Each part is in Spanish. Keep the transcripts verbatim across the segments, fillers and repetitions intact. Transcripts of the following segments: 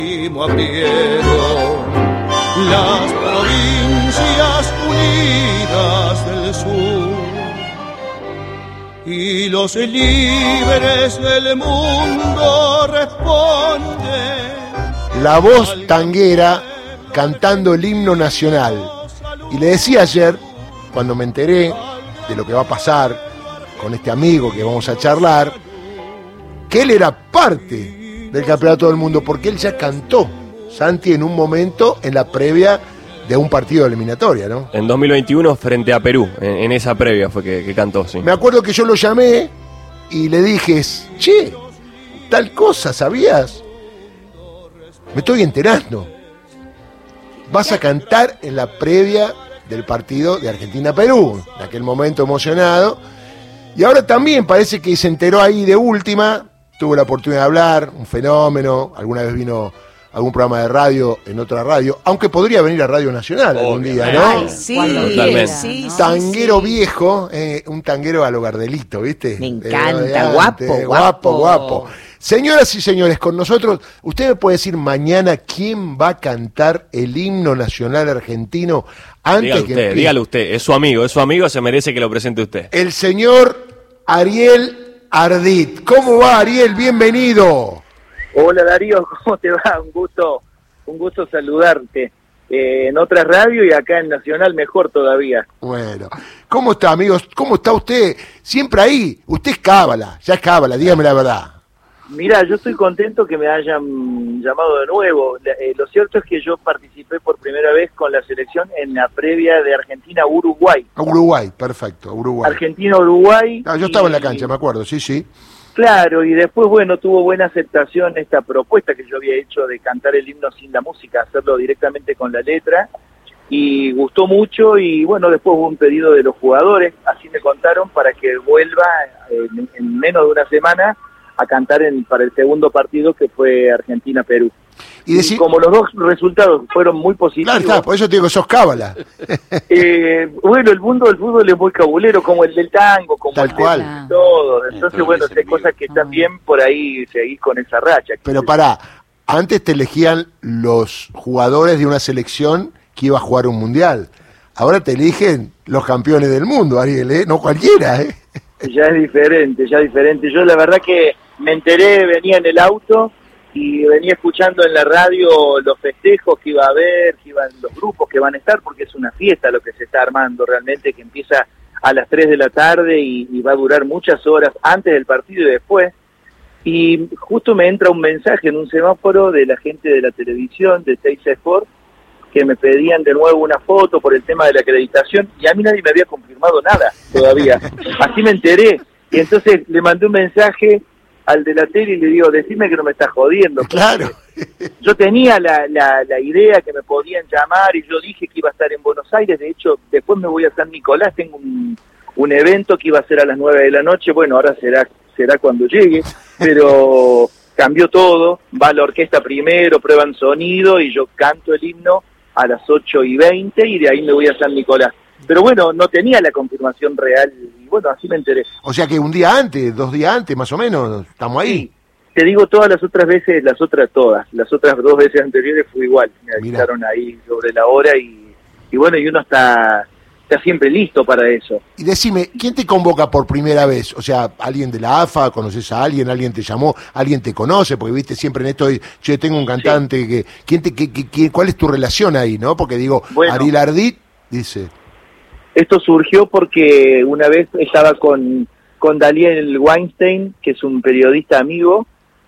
Abrieron las provincias unidas del sur y los líderes del mundo responden. La voz tanguera cantando el himno nacional. Y le decía ayer, cuando me enteré de lo que va a pasar con este amigo que vamos a charlar, que él era parte del Campeonato del Mundo, porque él ya cantó, Santi, en un momento en la previa de un partido de eliminatoria, ¿no? En dos mil veintiuno frente a Perú, en, en esa previa fue que, que cantó, sí. Me acuerdo que yo lo llamé y le dije, che, tal cosa, ¿sabías? Me estoy enterando. Vas a cantar en la previa del partido de Argentina-Perú, en aquel momento emocionado, y ahora también parece que se enteró ahí de última. Tuve la oportunidad de hablar, un fenómeno, alguna vez vino a algún programa de radio en otra radio, aunque podría venir a Radio Nacional oh, algún día, ¿no? Ay, sí, sí, tanguero sí, viejo, eh, un tanguero a lo Gardelito, ¿viste? Me encanta, guapo, guapo, guapo, guapo. Señoras y señores, con nosotros, ¿usted me puede decir mañana quién va a cantar el himno nacional argentino antes dígalo que usted, empiece? dígalo usted, es su amigo, es su amigo, se merece que lo presente usted. El señor Ariel Ardit. ¿Cómo va, Ariel? Bienvenido. Hola, Darío, ¿cómo te va? Un gusto, un gusto saludarte. Eh, en otra radio y acá en Nacional mejor todavía. Bueno, ¿cómo está, amigos? ¿Cómo está usted? Siempre ahí. Usted es cábala, ya es cábala, dígame la verdad. Mira, yo estoy contento que me hayan llamado de nuevo. Eh, lo cierto es que yo participé por primera vez con la selección en la previa de Argentina-Uruguay. Uruguay, perfecto, Uruguay. Argentina-Uruguay. Ah, yo estaba y... en la cancha, me acuerdo, sí, sí. Claro, y después, bueno, tuvo buena aceptación esta propuesta que yo había hecho de cantar el himno sin la música, hacerlo directamente con la letra, y gustó mucho, y bueno, después hubo un pedido de los jugadores, así me contaron, para que vuelva en, en menos de una semana a cantar en, para el segundo partido que fue Argentina-Perú. Y, decir... y como los dos resultados fueron muy positivos... Claro, está, por eso te digo que sos cábala. eh, bueno, el mundo del fútbol es muy cabulero, como el del tango, como Tal el cual. de todo. Entonces, eh, bueno, hay cosas que también por ahí seguís con esa racha. Pero pará, antes te elegían los jugadores de una selección que iba a jugar un mundial. Ahora te eligen los campeones del mundo, Ariel, ¿eh? No cualquiera, ¿eh? Ya es diferente, ya es diferente. Yo la verdad que me enteré, venía en el auto y venía escuchando en la radio los festejos que iba a haber, que iban los grupos que van a estar, porque es una fiesta lo que se está armando realmente, que empieza a las tres de la tarde y, y va a durar muchas horas antes del partido y después. Y justo me entra un mensaje en un semáforo de la gente de la televisión, de seis Sport, que me pedían de nuevo una foto por el tema de la acreditación, y a mí nadie me había confirmado nada todavía. Así me enteré, y entonces le mandé un mensaje al de la tele y le digo, decime que no me estás jodiendo. Claro. Yo tenía la, la, la idea que me podían llamar, y yo dije que iba a estar en Buenos Aires. De hecho, después me voy a San Nicolás, tengo un, un evento que iba a ser a las nueve de la noche, bueno, ahora será, será cuando llegue, pero cambió todo, va la orquesta primero, prueban sonido, y yo canto el himno a las ocho y veinte, y de ahí me voy a San Nicolás. Pero bueno, no tenía la confirmación real, y bueno, así me enteré. O sea que un día antes, dos días antes, más o menos, estamos ahí. Sí, te digo, todas las otras veces, las otras todas, las otras dos veces anteriores fue igual, me avisaron ahí sobre la hora, y, y bueno, y uno está, está siempre listo para eso. Y decime, ¿quién te convoca por primera vez? O sea, ¿alguien de la A F A? ¿Conoces a alguien? ¿Alguien te llamó? ¿Alguien te conoce? Porque viste siempre en esto, yo tengo un cantante, sí. que, ¿quién te, que, que, ¿cuál es tu relación ahí, no? Porque digo, bueno, Ariel Ardit dice... Esto surgió porque una vez estaba con, con Daniel Weinstein, que es un periodista amigo,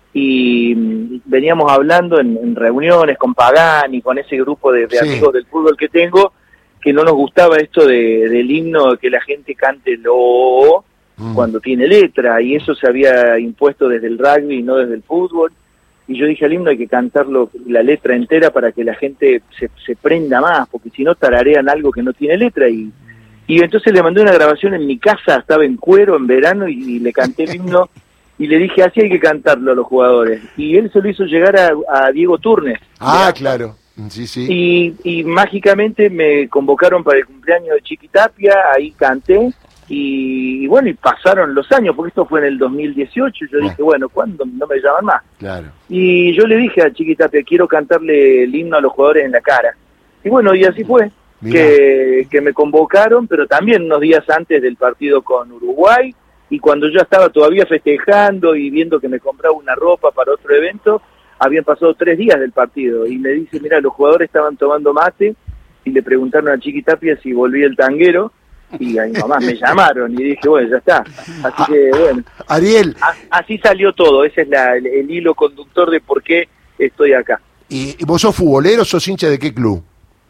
y veníamos hablando en, en reuniones con Pagani, con ese grupo de, de sí. amigos del fútbol que tengo, que no nos gustaba esto de, del himno, que la gente cante lo mm. cuando tiene letra, y eso se había impuesto desde el rugby y no desde el fútbol. Y yo dije, al himno hay que cantarlo la letra entera para que la gente se, se prenda más, porque si no tararean algo que no tiene letra. Y y entonces le mandé una grabación en mi casa, estaba en cuero en verano, y, y le canté el himno, y le dije, así hay que cantarlo a los jugadores. Y él se lo hizo llegar a, a Diego Turnes. Ah, claro, sí, sí. Y, y mágicamente me convocaron para el cumpleaños de Chiqui Tapia, ahí canté, Y, y bueno, y pasaron los años, porque esto fue en el dos mil dieciocho, y yo Ah. dije, bueno, ¿cuándo no me llaman más? Claro. Y yo le dije a Chiquitapia, quiero cantarle el himno a los jugadores en la cara. Y bueno, y así fue, que, que me convocaron, pero también unos días antes del partido con Uruguay, y cuando yo estaba todavía festejando y viendo que me compraba una ropa para otro evento, habían pasado tres días del partido, y me dice, mira, los jugadores estaban tomando mate, y le preguntaron a Chiquitapia si volvía el tanguero, y a mi mamá me llamaron, y dije, bueno, ya está. Así que, bueno. Ariel. A, así salió todo, ese es la, el, el hilo conductor de por qué estoy acá. ¿Y, y vos sos futbolero, sos hincha de qué club?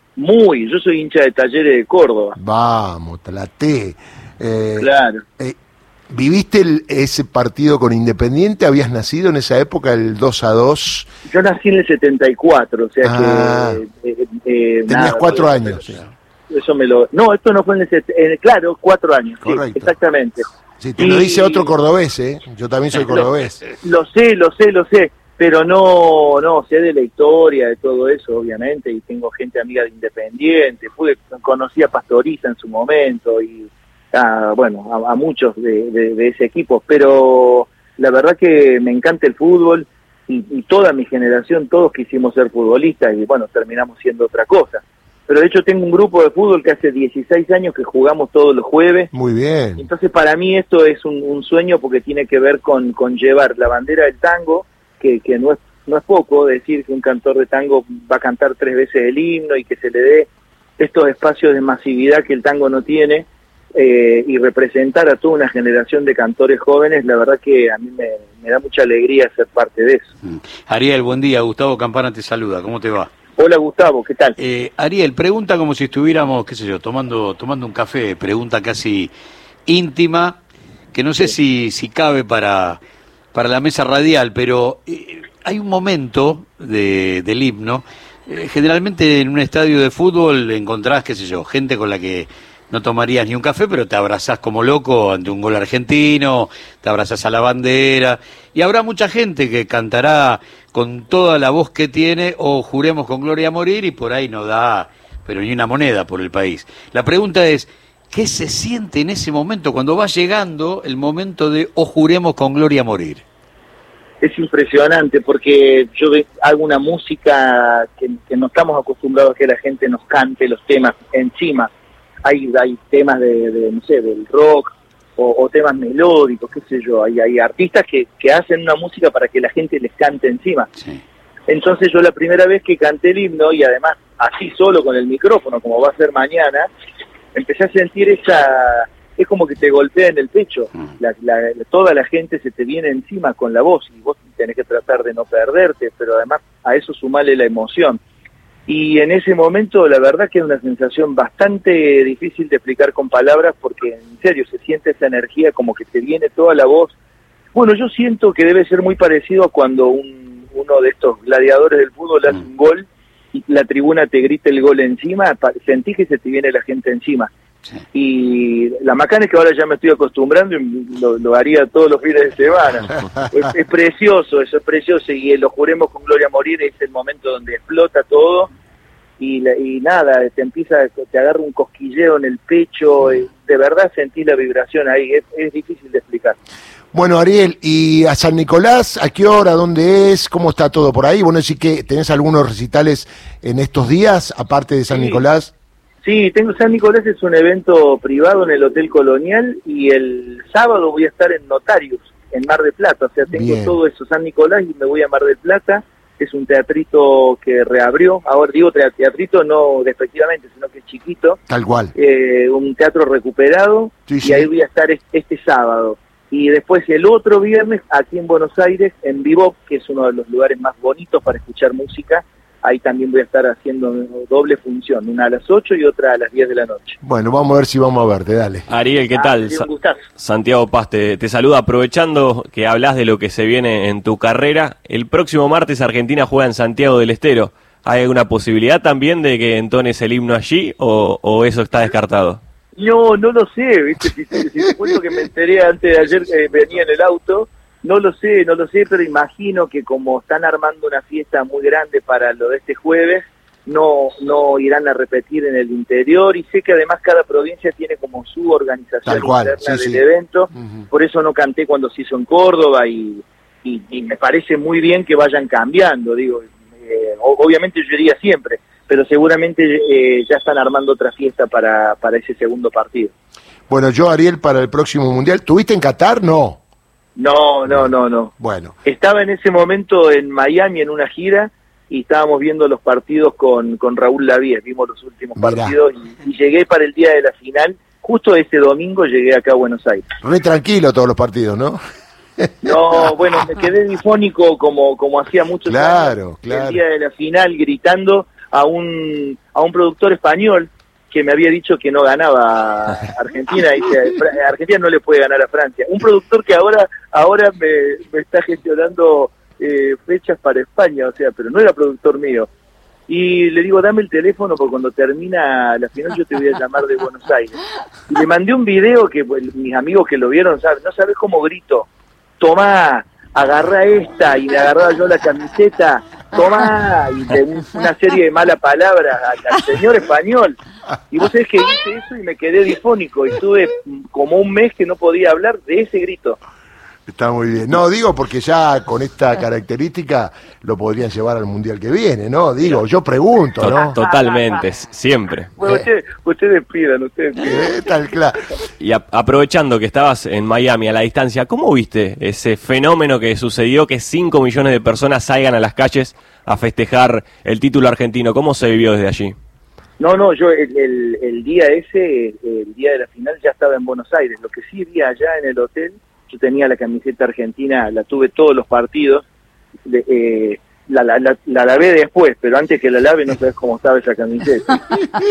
Muy, yo soy hincha de Talleres de Córdoba. Vamos, Tlate. Eh, Claro. eh, ¿Viviste el- ese partido con Independiente? ¿Habías nacido en esa época, el dos a dos? Yo nací en el setenta y cuatro, o sea Ah. que... eh, eh, Tenías nada, cuatro pues, años. Eso me lo... No, esto no fue en el... set- en- claro, cuatro años, sí, Correcto. exactamente. Sí, te lo Y- dice otro cordobés, ¿eh? Yo también soy cordobés. Lo sé, lo sé, lo sé, pero no, no, sé de la historia, de todo eso, obviamente, y tengo gente amiga de Independiente, pude, conocí a Pastoriza en su momento, y a, bueno, a, a muchos de, de, de ese equipo, pero la verdad que me encanta el fútbol, y, y toda mi generación, todos quisimos ser futbolistas, y bueno, terminamos siendo otra cosa. Pero de hecho tengo un grupo de fútbol que hace dieciséis años que jugamos todos los jueves. Muy bien. Entonces para mí esto es un, un sueño porque tiene que ver con, con llevar la bandera del tango, que, que no es no es poco decir que un cantor de tango va a cantar tres veces el himno y que se le dé estos espacios de masividad que el tango no tiene, eh, y representar a toda una generación de cantores jóvenes, la verdad que a mí me, me da mucha alegría ser parte de eso. Mm. Ariel, buen día. Gustavo Campana te saluda. ¿Cómo te va? Hola Gustavo, ¿qué tal? Eh, Ariel, pregunta como si estuviéramos, qué sé yo, tomando tomando un café. Pregunta casi íntima, que no sé si, si cabe para, para la mesa radial, pero eh, hay un momento de, del himno. Eh, generalmente en un estadio de fútbol encontrás, qué sé yo, gente con la que no tomarías ni un café, pero te abrazás como loco ante un gol argentino, te abrazás a la bandera, y habrá mucha gente que cantará con toda la voz que tiene, o juremos con gloria a morir, y por ahí no da, pero ni una moneda por el país. La pregunta es, ¿qué se siente en ese momento, cuando va llegando el momento de o juremos con gloria a morir? Es impresionante porque yo ve- hago una música que, que no estamos acostumbrados a que la gente nos cante los temas encima. Hay, hay temas de, de, no sé, del rock o, o temas melódicos, qué sé yo. Hay, hay artistas que, que hacen una música para que la gente les cante encima. Sí. Entonces yo la primera vez que canté el himno, y además así solo con el micrófono, como va a ser mañana, empecé a sentir esa... Es como que te golpea en el pecho. Mm. La, la, toda la gente se te viene encima con la voz y vos tenés que tratar de no perderte, pero además a eso sumale la emoción. Y en ese momento la verdad que es una sensación bastante difícil de explicar con palabras, porque en serio se siente esa energía como que te viene toda la voz. Bueno, yo siento que debe ser muy parecido a cuando un, uno de estos gladiadores del fútbol hace un gol y la tribuna te grita el gol encima, pa- sentís que se te viene la gente encima. Sí. Y la macana es que ahora ya me estoy acostumbrando y lo, lo haría todos los fines de semana. es, es precioso, eso es precioso, y lo juremos con gloria a morir, es el momento donde explota todo y, la- y nada, te empieza, te agarra un cosquilleo en el pecho, y de verdad sentís la vibración ahí, es, es difícil de explicar. Bueno, Ariel, ¿y a San Nicolás a qué hora, dónde es, cómo está todo por ahí? Bueno, sí que tenés algunos recitales en estos días, aparte de San Sí. Nicolás. Sí, tengo San Nicolás, es un evento privado en el Hotel Colonial, y el sábado voy a estar en Notarius, en Mar del Plata, o sea, tengo Bien. todo eso, San Nicolás, y me voy a Mar del Plata. Es un teatrito que reabrió, ahora digo tea- teatrito no despectivamente, sino que es chiquito, Tal cual. eh, un teatro recuperado, Sí, y sí. ahí voy a estar es- este sábado. Y después el otro viernes, aquí en Buenos Aires, en Bebop, que es uno de los lugares más bonitos para escuchar música, ahí también voy a estar haciendo doble función, una a las ocho y otra a las diez de la noche. Bueno, vamos a ver si vamos a verte, dale. Ariel, ¿qué Ah, tal? sería Sa- un gustazo. Santiago Paz te, te saluda, aprovechando que hablas de lo que se viene en tu carrera. El próximo martes Argentina juega en Santiago del Estero. ¿Hay alguna posibilidad también de que entones el himno allí o, o eso está descartado? No, no lo sé, ¿viste? Si, si- si te cuento que me enteré antes de ayer, eh, venía en el auto, no lo sé, no lo sé, pero imagino que como están armando una fiesta muy grande para lo de este jueves, no no irán a repetir en el interior, y sé que además cada provincia tiene como su organización cual, interna sí, del sí. evento, Uh-huh. por eso no canté cuando se hizo en Córdoba, y, y, y me parece muy bien que vayan cambiando, digo, eh, obviamente yo iría siempre, pero seguramente eh, ya están armando otra fiesta para, para ese segundo partido. Bueno, yo, Ariel, para el próximo Mundial, ¿tuviste en Qatar? No. No, no, no, no. Bueno. Estaba en ese momento en Miami en una gira y estábamos viendo los partidos con, con Raúl Lavie, vimos los últimos Mirá. partidos y, y llegué para el día de la final, justo ese domingo llegué acá a Buenos Aires. Re tranquilo todos los partidos, ¿no? No, bueno, me quedé difónico como, como hacía muchos Claro, años, claro. el día de la final, gritando a un, a un productor español que me había dicho que no ganaba Argentina, y dice, Argentina no le puede ganar a Francia. Un productor que ahora ahora me, me está gestionando eh, fechas para España, o sea, pero no era productor mío. Y le digo, dame el teléfono porque cuando termina la final yo te voy a llamar de Buenos Aires. Y le mandé un video que pues, mis amigos que lo vieron, ¿sabes? No sabes cómo grito. Tomá, agarrá esta, y le agarraba yo la camiseta, tomá, y de un, una serie de malas palabras al, al señor español. Y vos sabés que hice eso y me quedé difónico, y estuve como un mes que no podía hablar de ese grito. Está muy bien. No, digo porque ya con esta característica lo podrían llevar al Mundial que viene, ¿no? Digo, yo pregunto, To- ¿no? Totalmente, s- siempre. Bueno, ustedes, ustedes pidan, ustedes pidan. Eh, tal claro. Y a- aprovechando que estabas en Miami a la distancia, ¿cómo viste ese fenómeno que sucedió que cinco millones de personas salgan a las calles a festejar el título argentino? ¿Cómo se vivió desde allí? No, no, yo el, el, el día ese, el día de la final ya estaba en Buenos Aires. Lo que sí vi allá en el hotel, yo tenía la camiseta argentina, la tuve todos los partidos, de, eh, la, la, la, la lavé después, pero antes que la lave no sabes cómo estaba esa camiseta.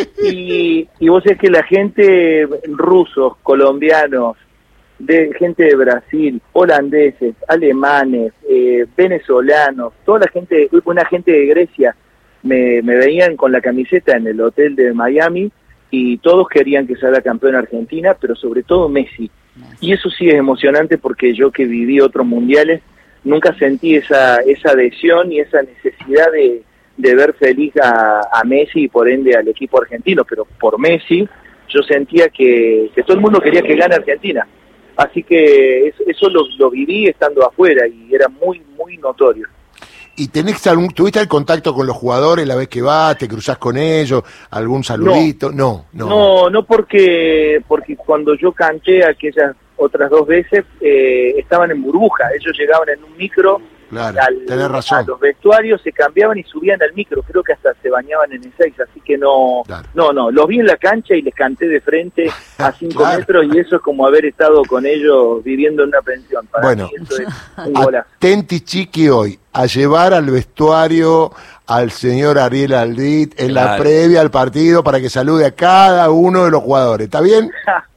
Y, y vos sabés que la gente, rusos, colombianos, de gente de Brasil, holandeses, alemanes, eh, venezolanos, toda la gente, una gente de Grecia, me, me veían con la camiseta en el hotel de Miami, y todos querían que salga campeón Argentina, pero sobre todo Messi. Y eso sí es emocionante porque yo que viví otros mundiales, nunca sentí esa esa adhesión y esa necesidad de, de ver feliz a, a Messi y por ende al equipo argentino, pero por Messi yo sentía que, que todo el mundo quería que gane Argentina. Así que eso, eso lo, lo viví estando afuera y era muy, muy notorio. ¿Y tenés algún, tuviste el contacto con los jugadores la vez que vas, te cruzás con ellos, algún saludito? No, no. No, no porque, porque cuando yo canté aquellas otras dos veces, eh, estaban en burbuja, ellos llegaban en un micro Claro, al, tenés razón. a los vestuarios, se cambiaban y subían al micro, creo que hasta se bañaban en el seis, así que no, Claro. no, no, los vi en la cancha y les canté de frente a cinco Claro. metros, y eso es como haber estado con ellos viviendo en una pensión. Para Bueno. mí eso es un golazo. Atenti, Chiqui, hoy a llevar al vestuario al señor Ariel Aldrit en la Claro. previa al partido para que salude a cada uno de los jugadores. ¿Está bien?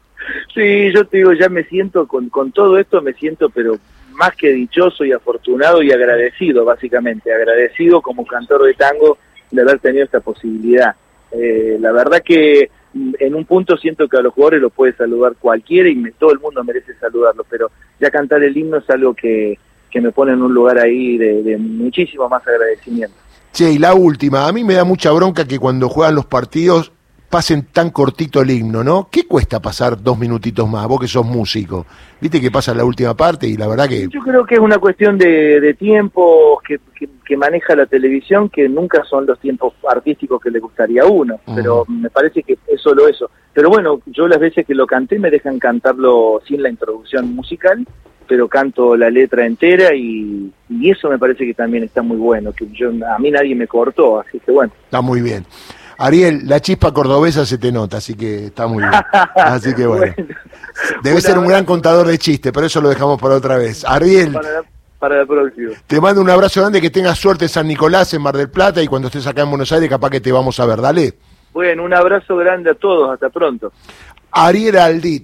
Sí, yo te digo, ya me siento, con, con todo esto me siento, pero más que dichoso y afortunado y agradecido, básicamente, agradecido como cantor de tango de haber tenido esta posibilidad. Eh, la verdad que mm, en un punto siento que a los jugadores los puede saludar cualquiera y me, todo el mundo merece saludarlos, pero ya cantar el himno es algo que, que me pone en un lugar ahí de, de muchísimo más agradecimiento. Che, y la última, a mí me da mucha bronca que cuando juegan los partidos pasen tan cortito el himno, ¿no? ¿Qué cuesta pasar dos minutitos más? Vos que sos músico, viste que pasa la última parte y la verdad que... Yo creo que es una cuestión de, de tiempos que, que, que maneja la televisión, que nunca son los tiempos artísticos que le gustaría a uno, Uh-huh. pero me parece que es solo eso. Pero bueno, yo las veces que lo canté me dejan cantarlo sin la introducción musical, pero canto la letra entera y, y eso me parece que también está muy bueno, que yo a mí nadie me cortó, así que bueno. Está muy bien. Ariel, la chispa cordobesa se te nota, así que está muy bien. Así que bueno. Bueno, Debe un ser un abrazo. gran contador de chistes, pero eso lo dejamos para otra vez. Ariel, Para la, para la próxima. te mando un abrazo grande, que tengas suerte en San Nicolás, en Mar del Plata, y cuando estés acá en Buenos Aires capaz que te vamos a ver. Dale. Bueno, un abrazo grande a todos, hasta pronto. Ariel Aldrit.